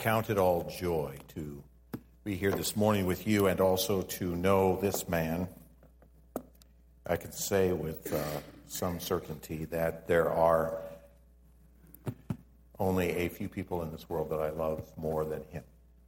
count it all joy to be here this morning with you and also to know this man. I can say with some certainty that there are only a few people in this world that I love more than him.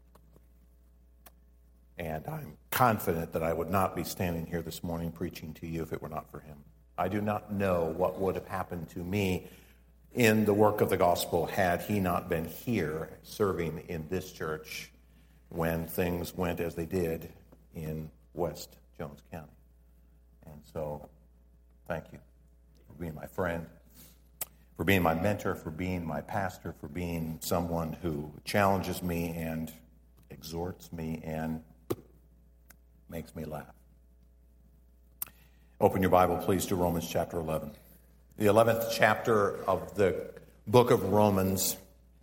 And I'm confident that I would not be standing here this morning preaching to you if it were not for him. I do not know what would have happened to me in the work of the gospel had he not been here serving in this church when things went as they did in West Jones County. And so, thank you for being my friend, for being my mentor, for being my pastor, for being someone who challenges me and exhorts me and makes me laugh. Open your Bible, please, to Romans chapter 11. The 11th chapter of the book of Romans.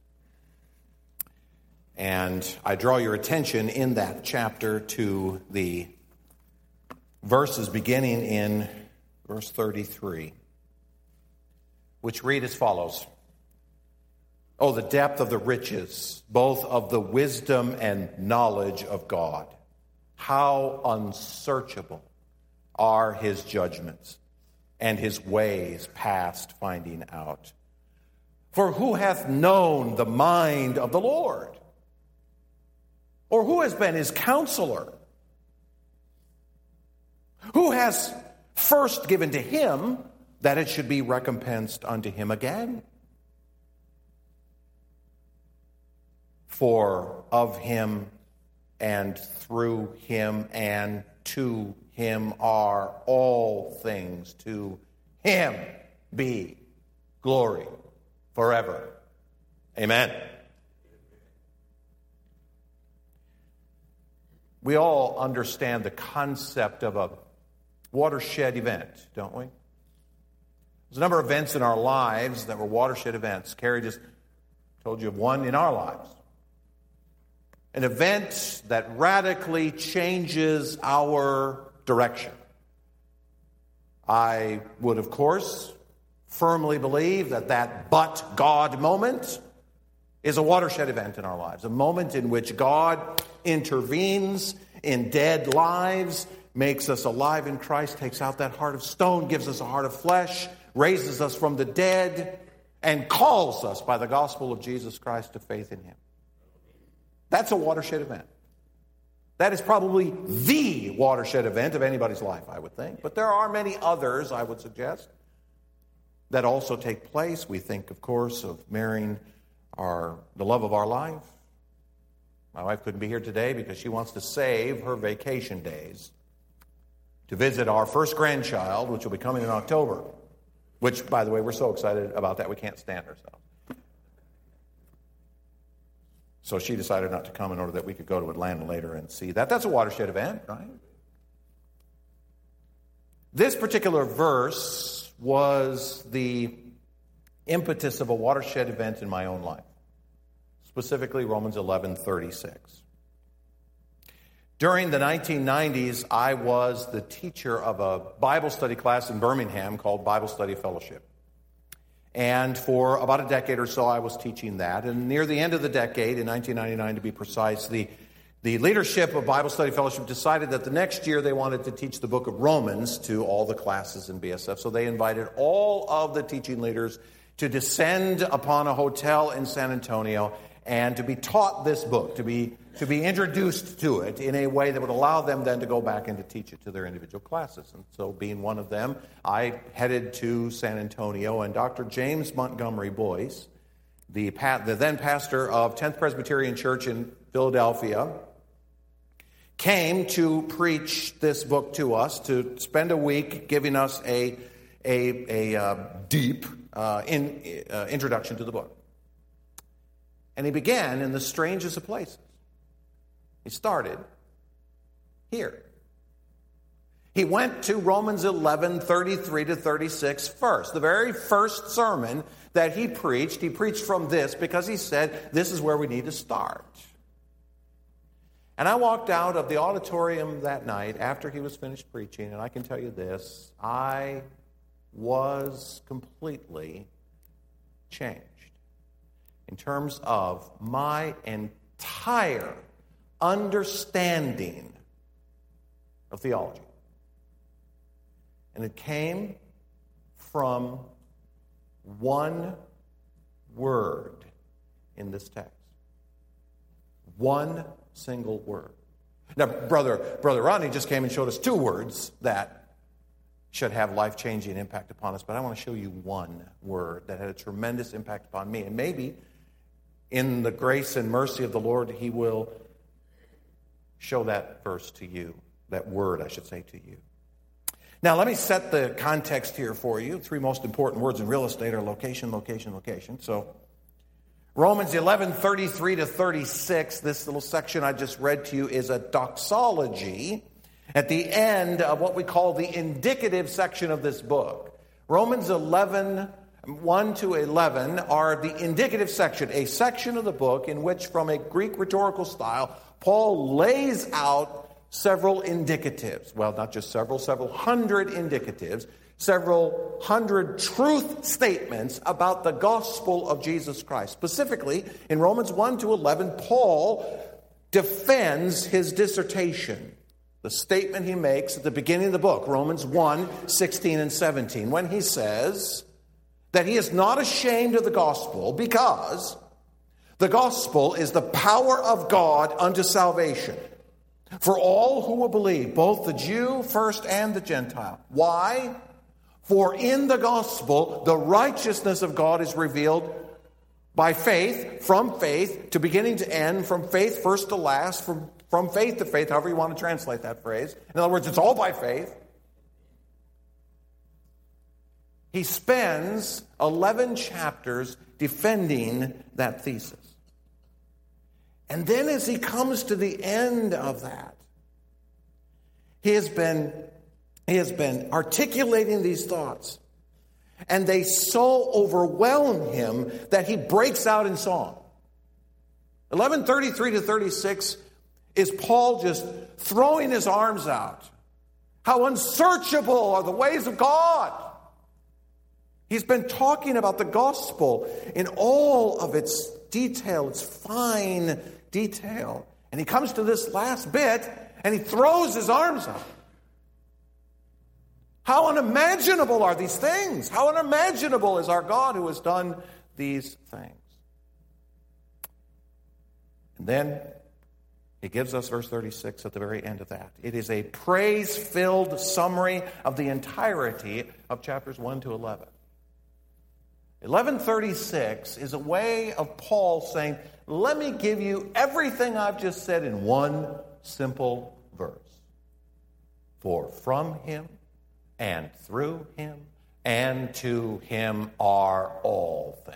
And I draw your attention in that chapter to the verses beginning in verse 33, which read as follows. Oh, the depth of the riches, both of the wisdom and knowledge of God. How unsearchable are his judgments, and his ways past finding out. For who hath known the mind of the Lord? Or who has been his counselor? Who has first given to him that it should be recompensed unto him again? For of him and through him and to him are all things. To him be glory forever. Amen. We all understand the concept of a watershed event, don't we? There's a number of events in our lives that were watershed events. Carrie just told you of one in our lives. An event that radically changes our direction. I would, of course, firmly believe that but God moment is a watershed event in our lives. A moment in which God intervenes in dead lives, makes us alive in Christ, takes out that heart of stone, gives us a heart of flesh, raises us from the dead, and calls us by the gospel of Jesus Christ to faith in him. That's a watershed event. That is probably the watershed event of anybody's life, I would think. But there are many others, I would suggest, that also take place. We think, of course, of marrying the love of our life. My wife couldn't be here today because she wants to save her vacation days to visit our first grandchild, which will be coming in October. Which, by the way, we're so excited about that we can't stand ourselves. So she decided not to come in order that we could go to Atlanta later and see that. That's a watershed event, right? This particular verse was the impetus of a watershed event in my own life. Specifically, Romans 11:36. During the 1990s, I was the teacher of a Bible study class in Birmingham called Bible Study Fellowship. And for about a decade or so, I was teaching that. And near the end of the decade, in 1999 to be precise, the leadership of Bible Study Fellowship decided that the next year they wanted to teach the book of Romans to all the classes in BSF. So they invited all of the teaching leaders to descend upon a hotel in San Antonio and to be taught this book, to be introduced to it in a way that would allow them then to go back and to teach it to their individual classes. And so being one of them, I headed to San Antonio, and Dr. James Montgomery Boyce, the then pastor of 10th Presbyterian Church in Philadelphia, came to preach this book to us, to spend a week giving us a deep introduction to the book. And he began in the strangest of places. He started here. He went to Romans 11:33 to 36 first. The very first sermon that he preached from this because he said, this is where we need to start. And I walked out of the auditorium that night after he was finished preaching, and I can tell you this, I was completely changed in terms of my entire understanding of theology. And it came from one word in this text. One single word. Now, Brother Rodney just came and showed us two words that should have life-changing impact upon us, but I want to show you one word that had a tremendous impact upon me. And maybe in the grace and mercy of the Lord, He will show that verse to you, that word, I should say, to you. Now, let me set the context here for you. The three most important words in real estate are location, location, location. So, Romans 11:33 to 36, this little section I just read to you is a doxology at the end of what we call the indicative section of this book. Romans 11:1 to 11 are the indicative section, a section of the book in which, from a Greek rhetorical style, Paul lays out several indicatives. Well, not just several hundred indicatives, several hundred truth statements about the gospel of Jesus Christ. Specifically, in Romans 1 to 11, Paul defends his dissertation. The statement he makes at the beginning of the book, Romans 1, 16 and 17, when he says that he is not ashamed of the gospel because the gospel is the power of God unto salvation for all who will believe, both the Jew first and the Gentile. Why? For in the gospel, the righteousness of God is revealed by faith, from faith to beginning to end, from faith first to last, from faith to faith, however you want to translate that phrase. In other words, it's all by faith. He spends 11 chapters defending that thesis. And then as he comes to the end of that, he has been articulating these thoughts. And they so overwhelm him that he breaks out in song. 11:33 to 36 is Paul just throwing his arms out. How unsearchable are the ways of God. He's been talking about the gospel in all of its detail, its fine detail. And he comes to this last bit and he throws his arms out. How unimaginable are these things? How unimaginable is our God who has done these things? And then he gives us verse 36 at the very end of that. It is a praise-filled summary of the entirety of chapters 1 to 11. 11:36 is a way of Paul saying, let me give you everything I've just said in one simple verse. For from him and through him and to him are all things.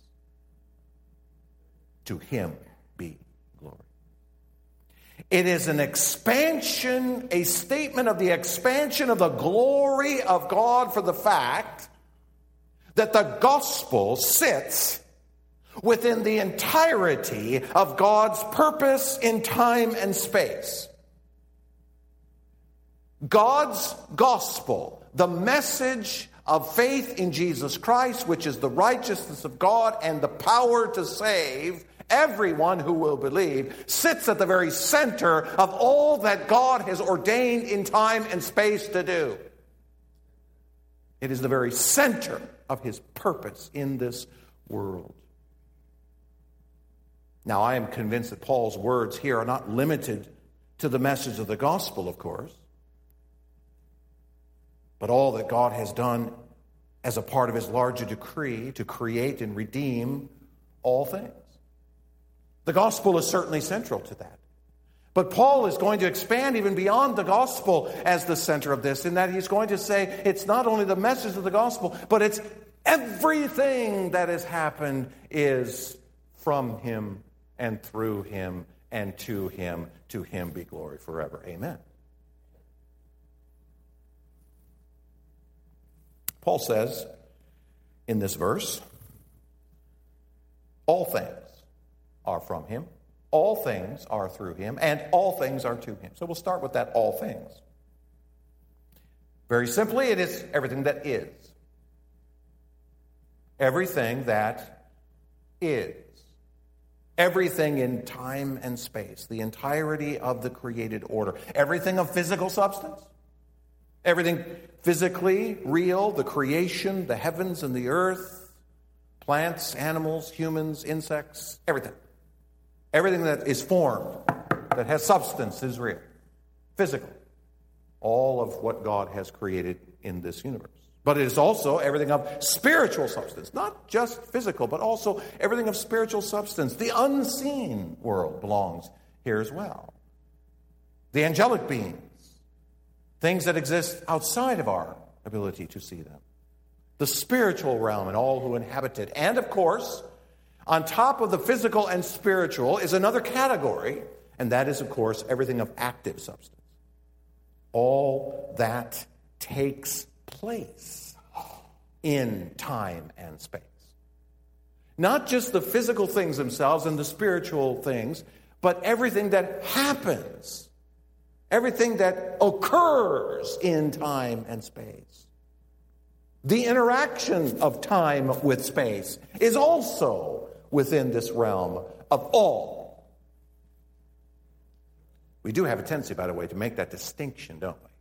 To him be glory. It is an expansion, a statement of the expansion of the glory of God for the fact that the gospel sits within the entirety of God's purpose in time and space. God's gospel, the message of faith in Jesus Christ, which is the righteousness of God and the power to save everyone who will believe, sits at the very center of all that God has ordained in time and space to do. It is the very center of his purpose in this world. Now, I am convinced that Paul's words here are not limited to the message of the gospel, of course, but all that God has done as a part of his larger decree to create and redeem all things. The gospel is certainly central to that. But Paul is going to expand even beyond the gospel as the center of this, in that he's going to say it's not only the message of the gospel, but it's everything that has happened is from him and through him and to him. To him be glory forever. Amen. Paul says in this verse, all things are from him, all things are through him, and all things are to him. So we'll start with that all things. Very simply, it is everything that is. Everything that is. Everything in time and space, the entirety of the created order, everything of physical substance, everything physically real, the creation, the heavens and the earth, plants, animals, humans, insects, everything. Everything that is formed, that has substance is real, physical. All of what God has created in this universe. But it is also everything of spiritual substance, not just physical, but also everything of spiritual substance. The unseen world belongs here as well. The angelic beings, things that exist outside of our ability to see them. The spiritual realm and all who inhabit it. And of course, on top of the physical and spiritual is another category, and that is, of course, everything of active substance. All that takes place in time and space. Not just the physical things themselves and the spiritual things, but everything that happens, everything that occurs in time and space. The interaction of time with space is also within this realm of all. We do have a tendency, by the way, to make that distinction, don't we?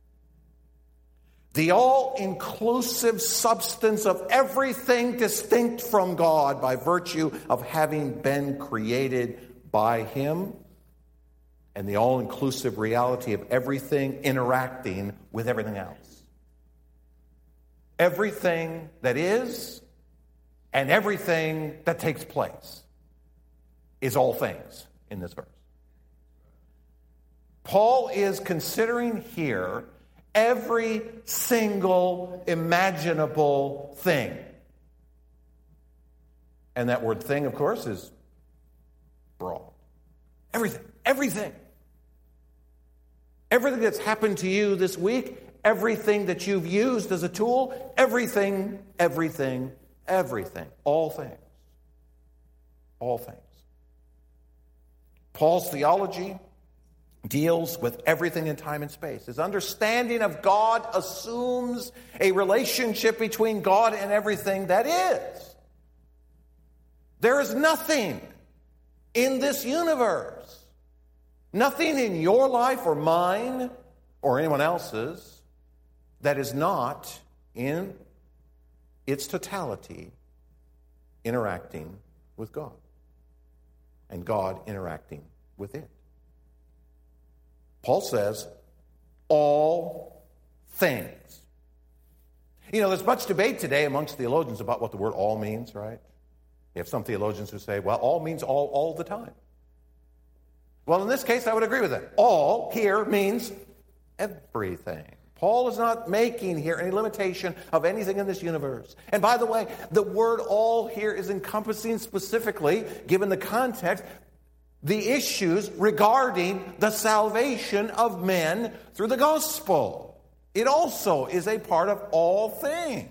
The all-inclusive substance of everything distinct from God by virtue of having been created by Him, and the all-inclusive reality of everything interacting with everything else. Everything that is and everything that takes place is all things in this verse. Paul is considering here every single imaginable thing. And that word thing, of course, is broad. Everything. Everything. Everything that's happened to you this week, everything that you've used as a tool, everything, everything, everything. All things. All things. Paul's theology deals with everything in time and space. His understanding of God assumes a relationship between God and everything that is. There is nothing in this universe, nothing in your life or mine or anyone else's, that is not in its totality interacting with God and God interacting with it. Paul says, all things. You know, there's much debate today amongst theologians about what the word all means, right? You have some theologians who say, well, all means all the time. Well, in this case, I would agree with that. All here means everything. Paul is not making here any limitation of anything in this universe. And by the way, the word all here is encompassing specifically, given the context, the issues regarding the salvation of men through the gospel. It also is a part of all things.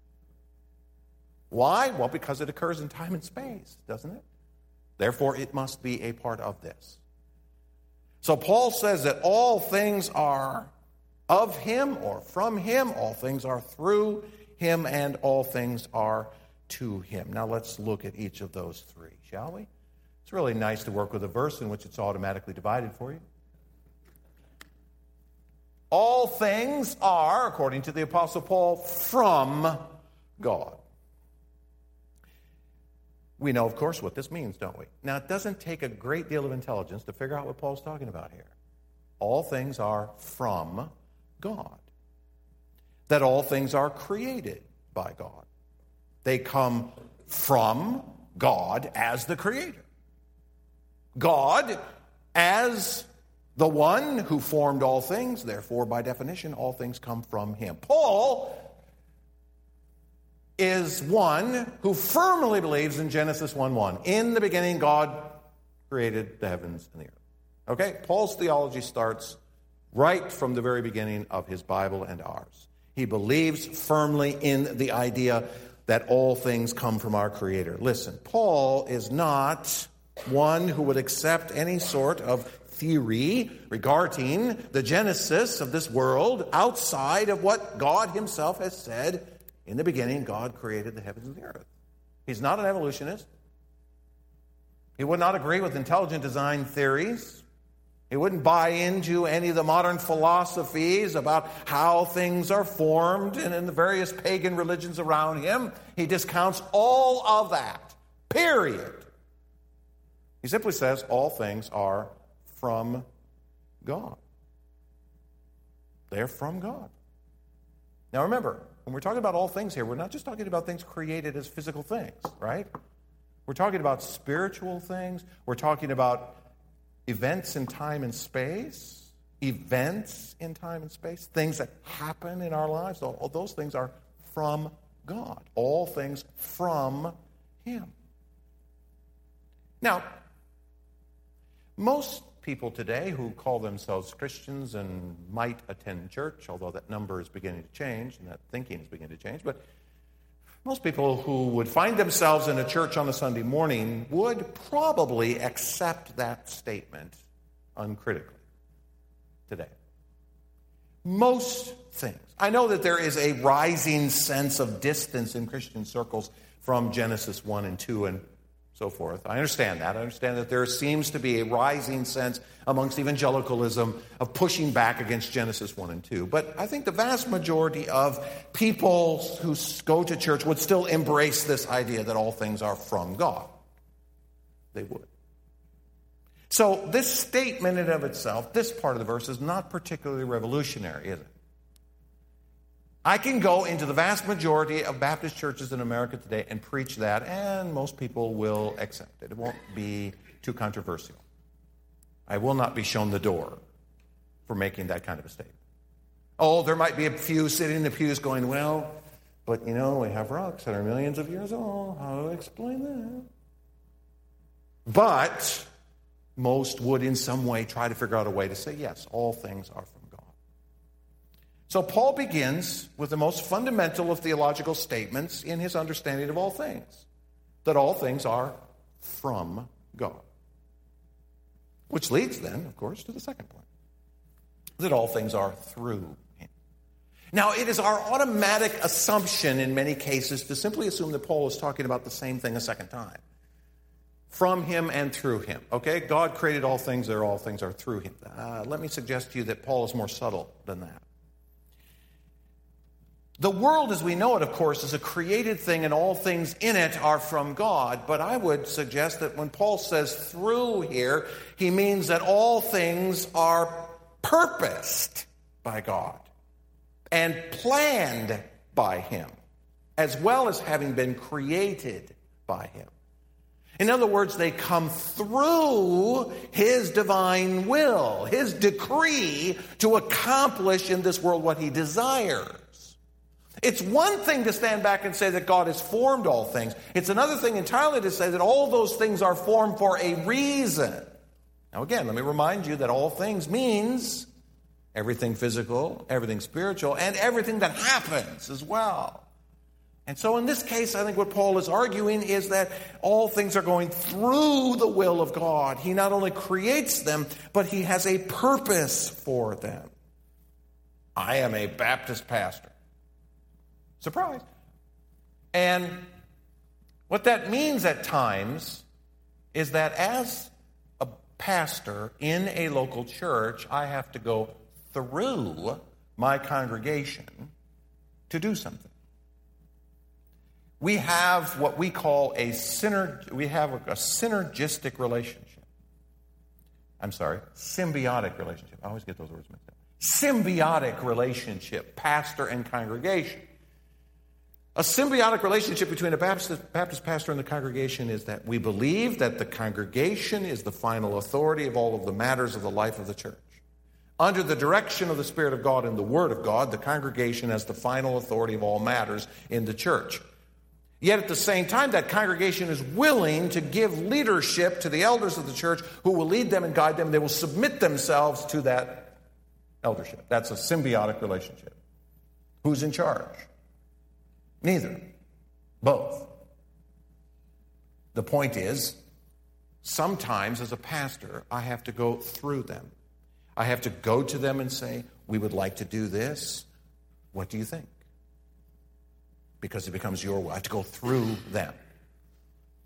Why? Well, because it occurs in time and space, doesn't it? Therefore, it must be a part of this. So Paul says that all things are of Him or from Him, all things are through Him, and all things are to Him. Now let's look at each of those three, shall we? It's really nice to work with a verse in which it's automatically divided for you. All things are, according to the Apostle Paul, from God. We know, of course, what this means, don't we? Now, it doesn't take a great deal of intelligence to figure out what Paul's talking about here. All things are from God. That all things are created by God. They come from God as the Creator. God as the one who formed all things, therefore, by definition, all things come from Him. Paul is one who firmly believes in Genesis 1:1. In the beginning, God created the heavens and the earth. Okay? Paul's theology starts right from the very beginning of his Bible and ours. He believes firmly in the idea that all things come from our Creator. Listen, Paul is not one who would accept any sort of theory regarding the genesis of this world outside of what God Himself has said. In the beginning, God created the heavens and the earth. He's not an evolutionist. He would not agree with intelligent design theories. He wouldn't buy into any of the modern philosophies about how things are formed and in the various pagan religions around him. He discounts all of that, period. He simply says all things are from God. They're from God. Now remember, when we're talking about all things here, we're not just talking about things created as physical things, right? We're talking about spiritual things. We're talking about events in time and space. Events in time and space. Things that happen in our lives. All those things are from God. All things from Him. Now, most people today who call themselves Christians and might attend church, although that number is beginning to change and that thinking is beginning to change, but most people who would find themselves in a church on a Sunday morning would probably accept that statement uncritically today. Most things. I know that there is a rising sense of distance in Christian circles from Genesis 1 and 2 and so forth. I understand that. I understand that there seems to be a rising sense amongst evangelicalism of pushing back against Genesis 1 and 2. But I think the vast majority of people who go to church would still embrace this idea that all things are from God. They would. So this statement in and of itself, this part of the verse, is not particularly revolutionary, is it? I can go into the vast majority of Baptist churches in America today and preach that, and most people will accept it. It won't be too controversial. I will not be shown the door for making that kind of a statement. Oh, there might be a few sitting in the pews going, well, but we have rocks that are millions of years old. How do I explain that? But most would in some way try to figure out a way to say, yes, all things are from God. So Paul begins with the most fundamental of theological statements in his understanding of all things, that all things are from God. Which leads then, of course, to the second point, that all things are through Him. Now, it is our automatic assumption in many cases to simply assume that Paul is talking about the same thing a second time. From Him and through Him. Okay? God created all things, all things are through Him. Let me suggest to you that Paul is more subtle than that. The world as we know it, of course, is a created thing and all things in it are from God. But I would suggest that when Paul says through here, he means that all things are purposed by God and planned by Him, as well as having been created by Him. In other words, they come through His divine will, His decree to accomplish in this world what He desires. It's one thing to stand back and say that God has formed all things. It's another thing entirely to say that all those things are formed for a reason. Now again, let me remind you that all things means everything physical, everything spiritual, and everything that happens as well. And so in this case, I think what Paul is arguing is that all things are going through the will of God. He not only creates them, but He has a purpose for them. I am a Baptist pastor. Surprise. And what that means at times is that as a pastor in a local church, I have to go through my congregation to do something. We have what we call a synergistic relationship. Symbiotic relationship. I always get those words mixed up. Symbiotic relationship, pastor and congregation. A symbiotic relationship between a Baptist pastor and the congregation is that we believe that the congregation is the final authority of all of the matters of the life of the church. Under the direction of the Spirit of God and the Word of God, the congregation has the final authority of all matters in the church. Yet at the same time, that congregation is willing to give leadership to the elders of the church who will lead them and guide them. They will submit themselves to that eldership. That's a symbiotic relationship. Who's in charge? Neither. Both. The point is, sometimes as a pastor, I have to go through them. I have to go to them and say, we would like to do this. What do you think? Because it becomes your will. I have to go through them.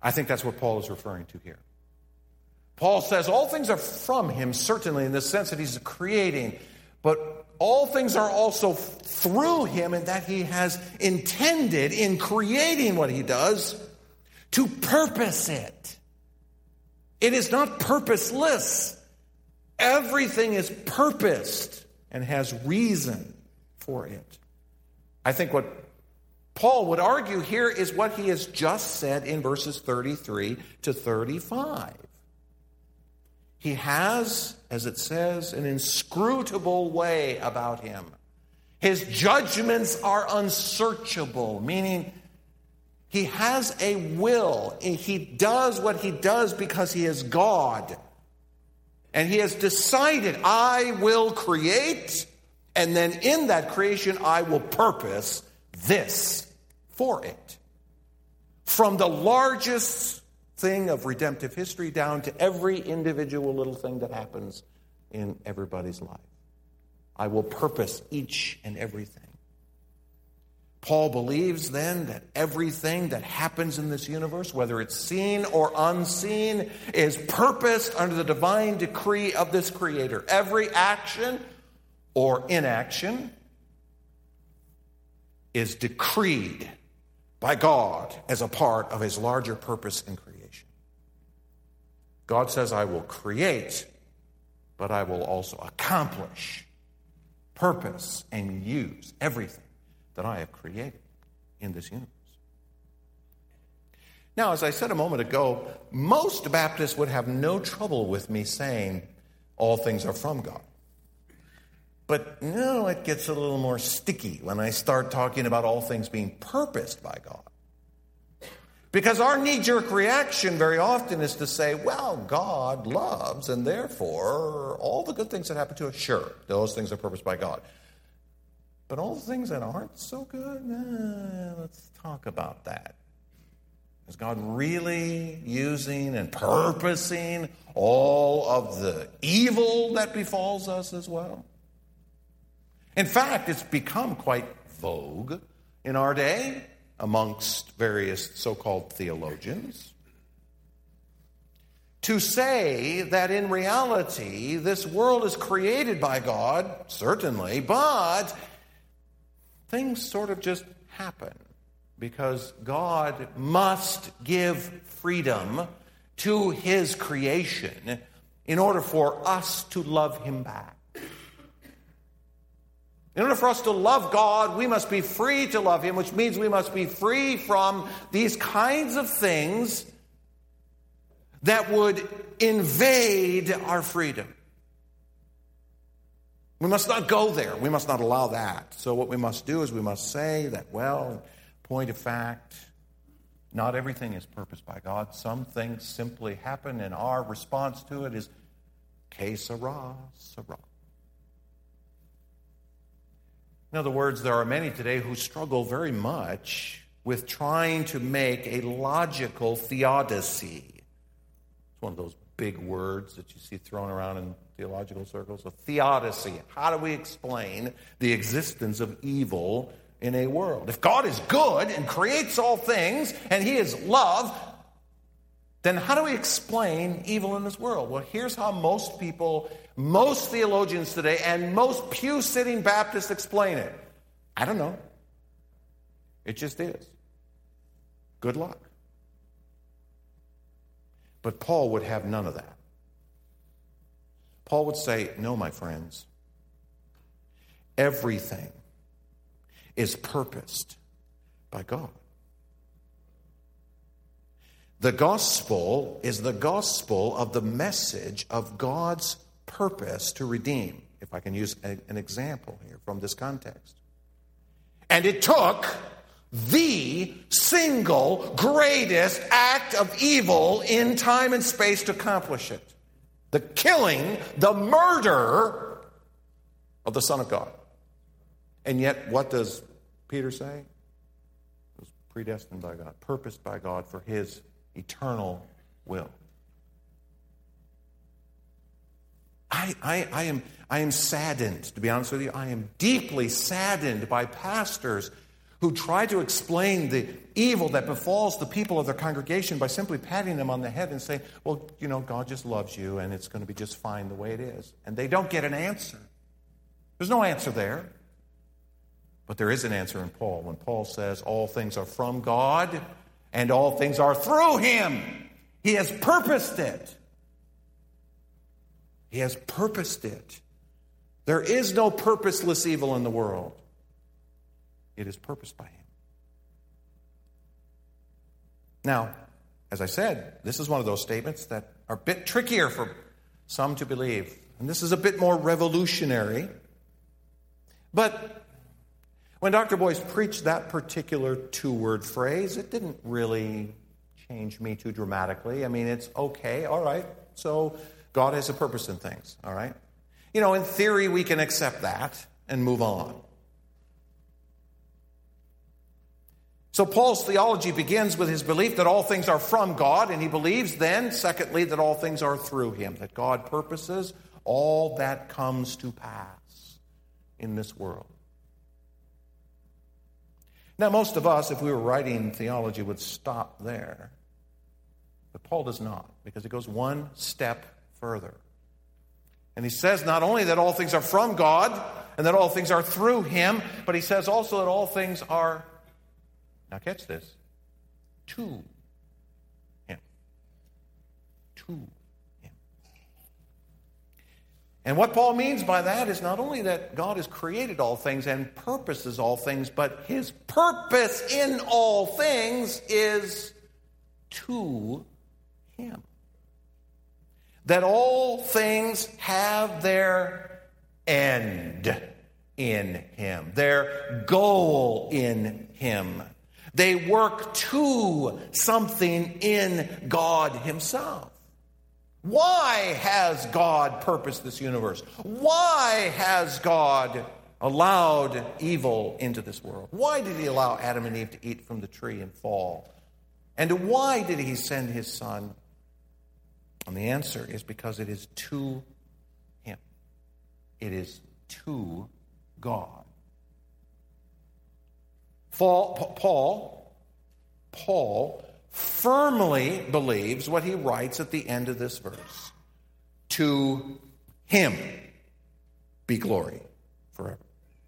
I think that's what Paul is referring to here. Paul says all things are from him, certainly in the sense that he's creating, but all things are also through him, in that he has intended in creating what he does to purpose it. It is not purposeless. Everything is purposed and has reason for it. I think what Paul would argue here is what he has just said in verses 33 to 35. He has, as it says, an inscrutable way about him. His judgments are unsearchable, meaning he has a will. He does what he does because he is God. And he has decided, I will create, and then in that creation I will purpose this for it. From the largest thing of redemptive history down to every individual little thing that happens in everybody's life. I will purpose each and everything. Paul believes then that everything that happens in this universe, whether it's seen or unseen, is purposed under the divine decree of this Creator. Every action or inaction is decreed by God as a part of his larger purpose in creation. God says, I will create, but I will also accomplish, purpose, and use everything that I have created in this universe. Now, as I said a moment ago, most Baptists would have no trouble with me saying all things are from God. But no, it gets a little more sticky when I start talking about all things being purposed by God. Because our knee-jerk reaction very often is to say, well, God loves, and therefore all the good things that happen to us, sure, those things are purposed by God. But all the things that aren't so good, let's talk about that. Is God really using and purposing all of the evil that befalls us as well? In fact, it's become quite vogue in our day amongst various so-called theologians to say that in reality this world is created by God, certainly, but things sort of just happen because God must give freedom to his creation in order for us to love him back. In order for us to love God, we must be free to love him, which means we must be free from these kinds of things that would invade our freedom. We must not go there. We must not allow that. So what we must do is we must say that, well, in point of fact, not everything is purposed by God. Some things simply happen, and our response to it is, que sera, sera. In other words, there are many today who struggle very much with trying to make a logical theodicy. It's one of those big words that you see thrown around in theological circles. A theodicy. How do we explain the existence of evil in a world? If God is good and creates all things, and he is love, then how do we explain evil in this world? Well, here's how most people, most theologians today, and most pew-sitting Baptists explain it. I don't know. It just is. Good luck. But Paul would have none of that. Paul would say, no, my friends, everything is purposed by God. The gospel is the gospel of the message of God's purpose to redeem, if I can use an example here from this context. And it took the single greatest act of evil in time and space to accomplish it. The killing, the murder of the Son of God. And yet, what does Peter say? It was predestined by God, purposed by God for his eternal will. I am saddened, to be honest with you. I am deeply saddened by pastors who try to explain the evil that befalls the people of their congregation by simply patting them on the head and saying, well, God just loves you and it's going to be just fine the way it is. And they don't get an answer. There's no answer there. But there is an answer in Paul when Paul says all things are from God and all things are through him. He has purposed it. He has purposed it. There is no purposeless evil in the world. It is purposed by him. Now, as I said, this is one of those statements that are a bit trickier for some to believe. And this is a bit more revolutionary. But when Dr. Boyce preached that particular two-word phrase, it didn't really change me too dramatically. I mean, it's okay, all right. So God has a purpose in things, all right? In theory, we can accept that and move on. So Paul's theology begins with his belief that all things are from God, and he believes then, secondly, that all things are through him, that God purposes all that comes to pass in this world. Now, most of us, if we were writing theology, would stop there. But Paul does not, because he goes one step further. And he says not only that all things are from God and that all things are through him, but he says also that all things are, now catch this, to him. To him. And what Paul means by that is not only that God has created all things and purposes all things, but his purpose in all things is to him. That all things have their end in him, their goal in him. They work to something in God himself. Why has God purposed this universe? Why has God allowed evil into this world? Why did he allow Adam and Eve to eat from the tree and fall? And why did he send his son? And the answer is because it is to him. It is to God. Paul firmly believes what he writes at the end of this verse. To him be glory forever.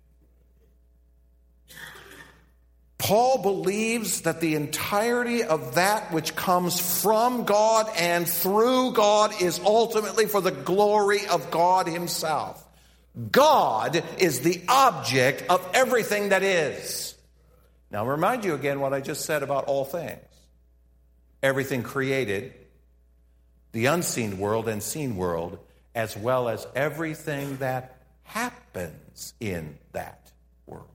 Paul believes that the entirety of that which comes from God and through God is ultimately for the glory of God himself. God is the object of everything that is. Now, I'll remind you again what I just said about all things. Everything created, the unseen world and seen world, as well as everything that happens in that world.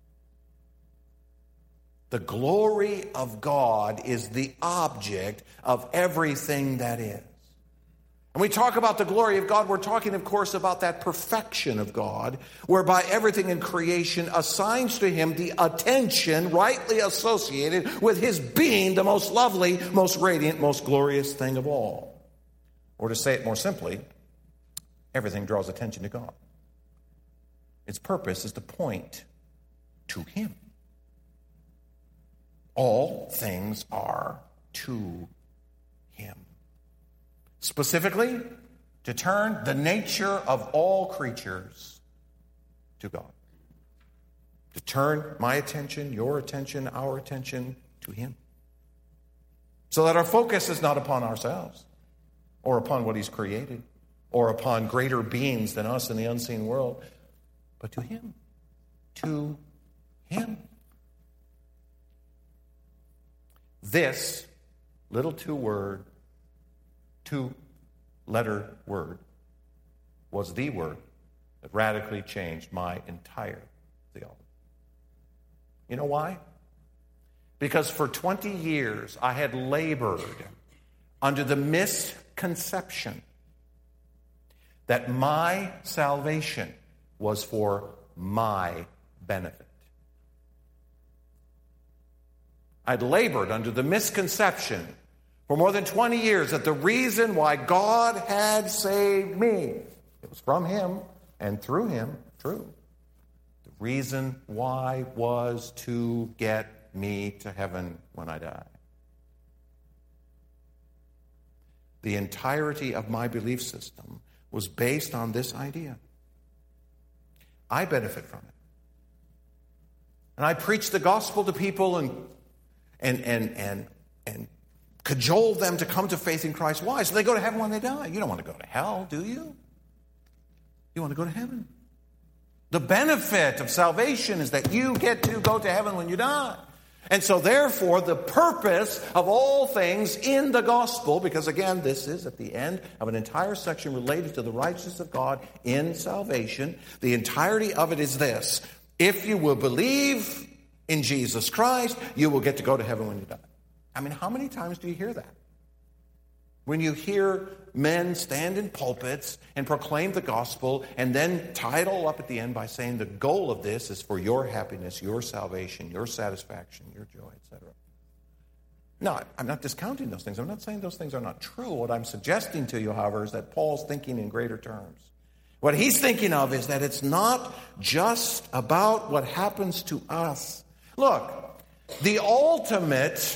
The glory of God is the object of everything that is. When we talk about the glory of God, we're talking, of course, about that perfection of God, whereby everything in creation assigns to him the attention rightly associated with his being the most lovely, most radiant, most glorious thing of all. Or to say it more simply, everything draws attention to God. Its purpose is to point to him. All things are to him. Specifically, to turn the nature of all creatures to God. To turn my attention, your attention, our attention to him. So that our focus is not upon ourselves, or upon what he's created, or upon greater beings than us in the unseen world, but to him. To him. This little two-letter word was the word that radically changed my entire theology. You know why? Because for 20 years I had labored under the misconception that my salvation was for my benefit. I'd labored under the misconception for more than 20 years that the reason why God had saved me, it was from him and through him, true. The The reason why was to get me to heaven when I die. The entirety of my belief system was based on this idea. I benefit from it. And I preach the gospel to people and cajole them to come to faith in Christ. Why? So they go to heaven when they die. You don't want to go to hell, do you? You want to go to heaven. The benefit of salvation is that you get to go to heaven when you die. And so therefore, the purpose of all things in the gospel, because again, this is at the end of an entire section related to the righteousness of God in salvation, the entirety of it is this: if you will believe in Jesus Christ, you will get to go to heaven when you die. I mean, how many times do you hear that? When you hear men stand in pulpits and proclaim the gospel and then tie it all up at the end by saying the goal of this is for your happiness, your salvation, your satisfaction, your joy, etc. No, I'm not discounting those things. I'm not saying those things are not true. What I'm suggesting to you, however, is that Paul's thinking in greater terms. What he's thinking of is that it's not just about what happens to us. Look, the ultimate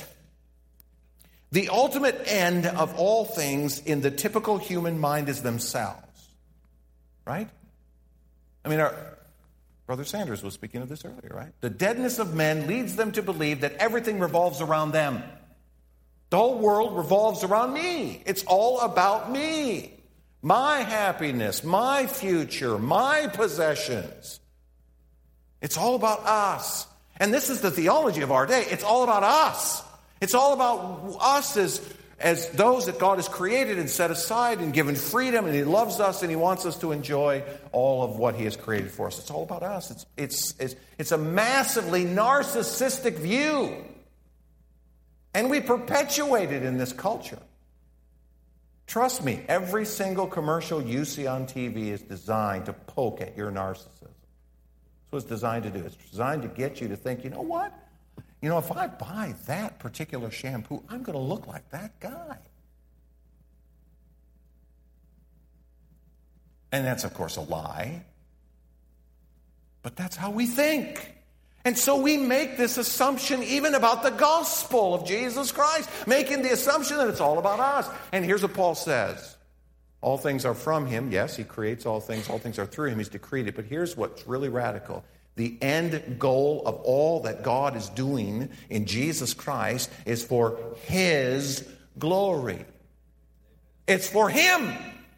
end of all things in the typical human mind is themselves. Right? I mean, our Brother Sanders was speaking of this earlier, right? The deadness of men leads them to believe that everything revolves around them. The whole world revolves around me. It's all about me. My happiness, my future, my possessions. It's all about us. And this is the theology of our day. It's all about us. It's all about us as those that God has created and set aside and given freedom, and He loves us and He wants us to enjoy all of what He has created for us. It's all about us. It's a massively narcissistic view. And we perpetuate it in this culture. Trust me, every single commercial you see on TV is designed to poke at your narcissism. That's what it's designed to do. It's designed to get you to think, you know what? You know, if I buy that particular shampoo, I'm going to look like that guy. And that's, of course, a lie. But that's how we think. And so we make this assumption even about the gospel of Jesus Christ, making the assumption that it's all about us. And here's what Paul says. All things are from Him. Yes, He creates all things. All things are through Him. He's decreed it. But here's what's really radical. The end goal of all that God is doing in Jesus Christ is for His glory. It's for Him.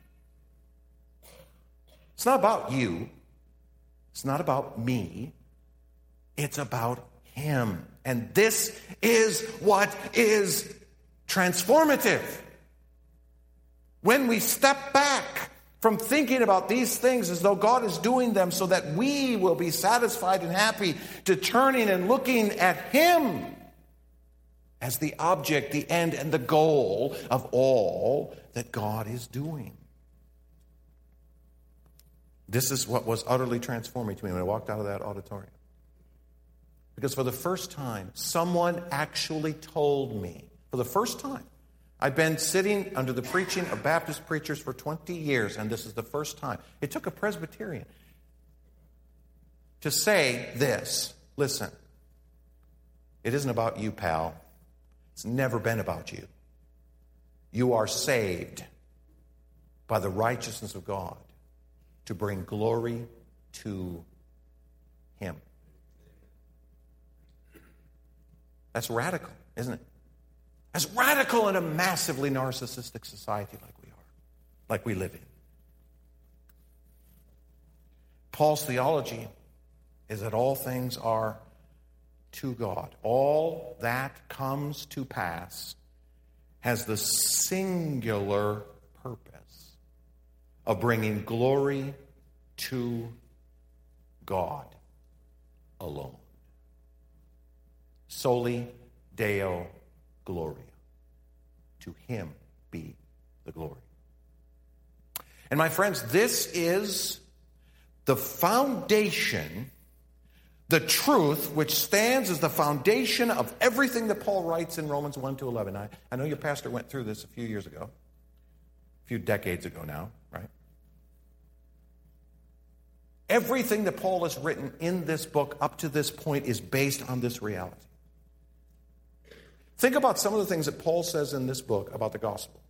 It's not about you. It's not about me. It's about Him. And this is what is transformative. When we step back from thinking about these things as though God is doing them so that we will be satisfied and happy, to turning and looking at Him as the object, the end, and the goal of all that God is doing. This is what was utterly transforming to me when I walked out of that auditorium. Because for the first time, someone actually told me, for the first time, I've been sitting under the preaching of Baptist preachers for 20 years, and this is the first time. It took a Presbyterian to say this. Listen, it isn't about you, pal. It's never been about you. You are saved by the righteousness of God to bring glory to Him. That's radical, isn't it? That's radical in a massively narcissistic society like we are, like we live in. Paul's theology is that all things are to God. All that comes to pass has the singular purpose of bringing glory to God alone. Soli Deo Gloria. To Him be the glory. And my friends, this is the foundation, the truth which stands as the foundation of everything that Paul writes in Romans 1-11. I know your pastor went through this a few years ago, a few decades ago now, right? Everything that Paul has written in this book up to this point is based on this reality. Think about some of the things that Paul says in this book about the gospel.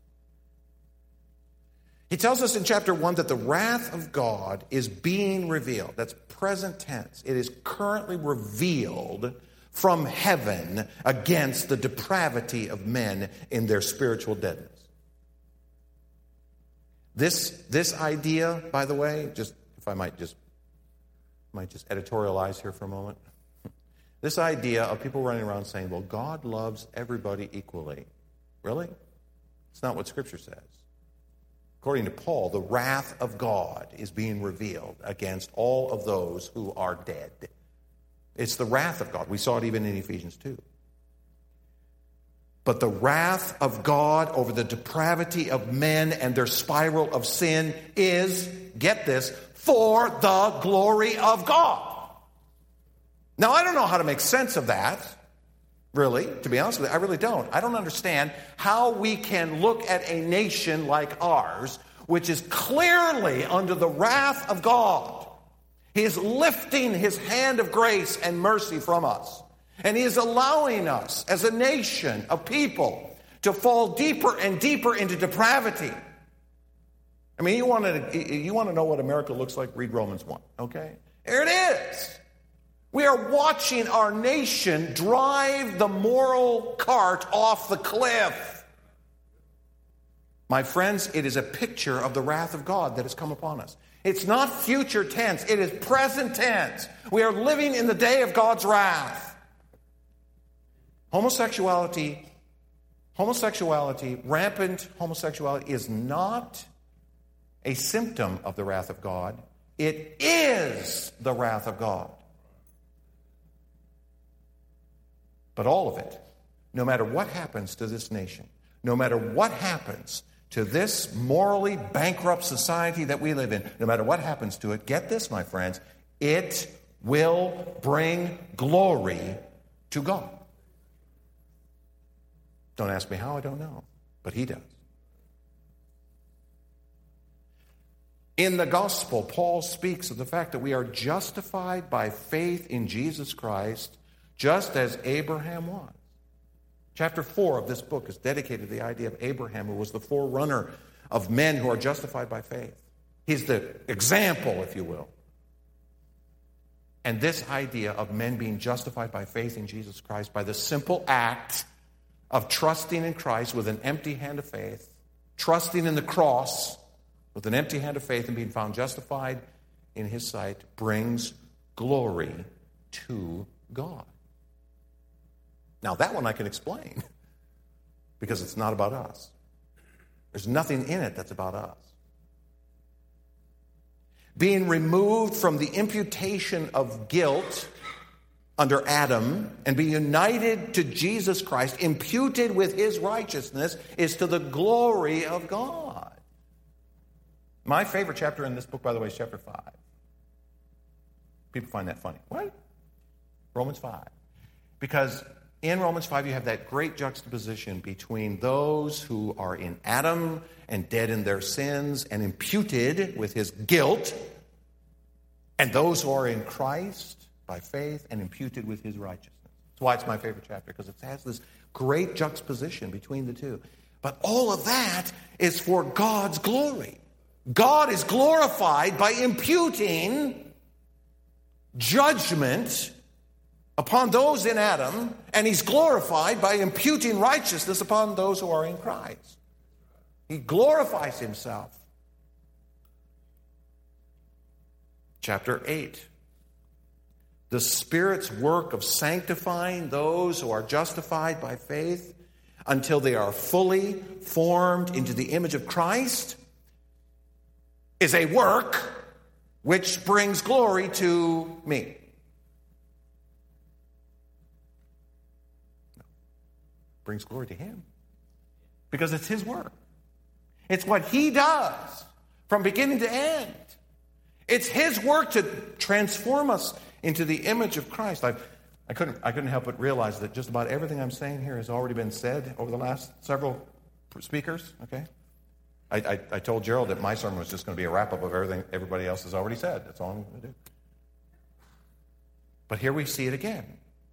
He tells us in chapter 1 that the wrath of God is being revealed. That's present tense. It is currently revealed from heaven against the depravity of men in their spiritual deadness. This idea, by the way, just if I might just editorialize here for a moment. This idea of people running around saying, well, God loves everybody equally. Really? It's not what Scripture says. According to Paul, the wrath of God is being revealed against all of those who are dead. It's the wrath of God. We saw it even in Ephesians 2. But the wrath of God over the depravity of men and their spiral of sin is, get this, for the glory of God. Now, I don't know how to make sense of that, really, to be honest with you. I really don't. I don't understand how we can look at a nation like ours, which is clearly under the wrath of God. He is lifting his hand of grace and mercy from us. And he is allowing us, as a nation of people, to fall deeper and deeper into depravity. I mean, you want to know what America looks like? Read Romans 1, okay? There it is. We are watching our nation drive the moral cart off the cliff. My friends, it is a picture of the wrath of God that has come upon us. It's not future tense. It is present tense. We are living in the day of God's wrath. Homosexuality, rampant homosexuality is not a symptom of the wrath of God. It is the wrath of God. But all of it, no matter what happens to this nation, no matter what happens to this morally bankrupt society that we live in, no matter what happens to it, get this, my friends, it will bring glory to God. Don't ask me how, I don't know, but he does. In the gospel, Paul speaks of the fact that we are justified by faith in Jesus Christ, just as Abraham was. Chapter 4 of this book is dedicated to the idea of Abraham, who was the forerunner of men who are justified by faith. He's the example, if you will. And this idea of men being justified by faith in Jesus Christ, by the simple act of trusting in Christ with an empty hand of faith, trusting in the cross with an empty hand of faith and being found justified in his sight, brings glory to God. Now, that one I can explain because it's not about us. There's nothing in it that's about us. Being removed from the imputation of guilt under Adam and be united to Jesus Christ, imputed with his righteousness, is to the glory of God. My favorite chapter in this book, by the way, is chapter 5. People find that funny. What? Romans 5. Because in Romans 5, you have that great juxtaposition between those who are in Adam and dead in their sins and imputed with his guilt, and those who are in Christ by faith and imputed with his righteousness. That's why it's my favorite chapter, because it has this great juxtaposition between the two. But all of that is for God's glory. God is glorified by imputing judgment upon those in Adam, and he's glorified by imputing righteousness upon those who are in Christ. He glorifies himself. Chapter 8. The Spirit's work of sanctifying those who are justified by faith until they are fully formed into the image of Christ is a work which brings glory to me. Brings glory to him. Because it's his work. It's what he does from beginning to end. It's his work to transform us into the image of Christ. I couldn't help but realize that just about everything I'm saying here has already been said over the last several speakers, okay? I told Gerald that my sermon was just going to be a wrap-up of everything everybody else has already said. That's all I'm going to do. But here we see it again.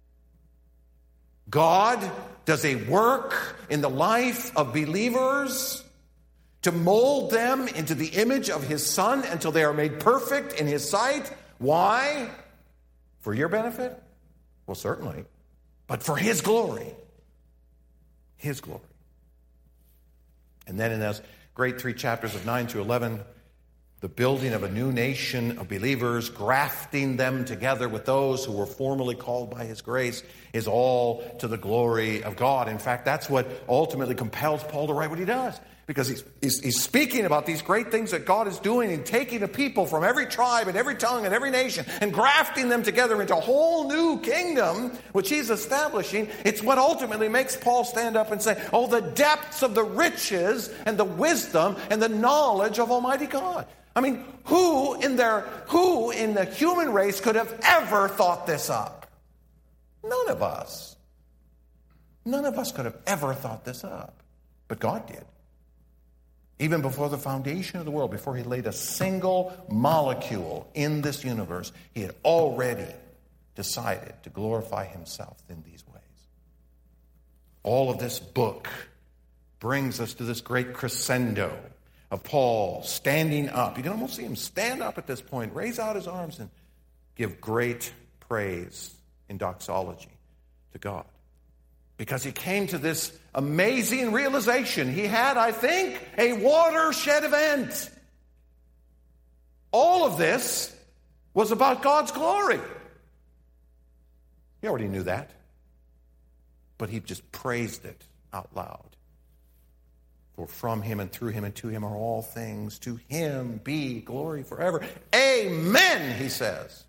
God does a work in the life of believers to mold them into the image of his Son until they are made perfect in his sight. Why? For your benefit? Well, certainly. But for his glory. His glory. And then in those great 3 chapters of 9 through 11, the building of a new nation of believers, grafting them together with those who were formerly called by his grace, is all to the glory of God. In fact, that's what ultimately compels Paul to write what he does. Because he's speaking about these great things that God is doing and taking a people from every tribe and every tongue and every nation and grafting them together into a whole new kingdom, which he's establishing. It's what ultimately makes Paul stand up and say, oh, the depths of the riches and the wisdom and the knowledge of Almighty God. I mean, who in the human race could have ever thought this up? None of us. None of us could have ever thought this up. But God did. Even before the foundation of the world, before he laid a single molecule in this universe, he had already decided to glorify himself in these ways. All of this book brings us to this great crescendo of Paul standing up. You can almost see him stand up at this point, raise out his arms, and give great praise in doxology to God. Because he came to this amazing realization. He had, I think, a watershed event. All of this was about God's glory. He already knew that. But he just praised it out loud. For from him and through him and to him are all things. To him be glory forever. Amen, he says.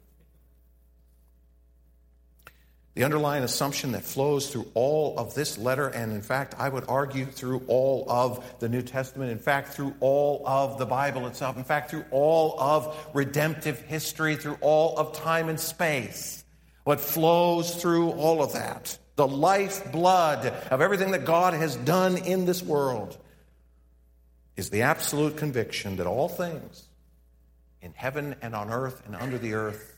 The underlying assumption that flows through all of this letter, and in fact, I would argue through all of the New Testament, in fact, through all of the Bible itself, in fact, through all of redemptive history, through all of time and space, what flows through all of that, the lifeblood of everything that God has done in this world, is the absolute conviction that all things in heaven and on earth and under the earth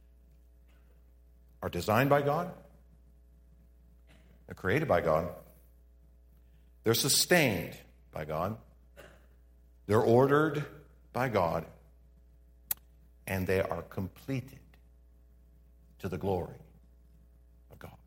are designed by God, they're created by God, they're sustained by God, they're ordered by God, and they are completed to the glory of God.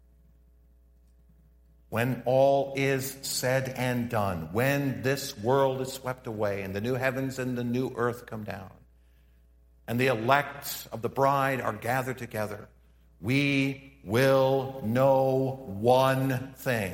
When all is said and done, when this world is swept away and the new heavens and the new earth come down, and the elect of the bride are gathered together, we will know one thing.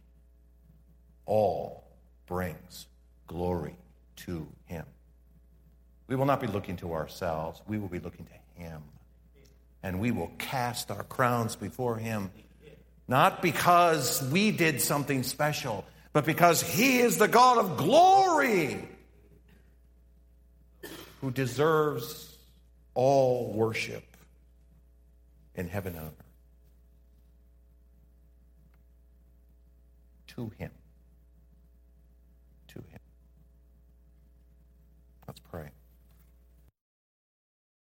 All brings glory to him. We will not be looking to ourselves. We will be looking to him. And we will cast our crowns before him, not because we did something special, but because he is the God of glory who deserves all worship in heaven and earth. To him. To him.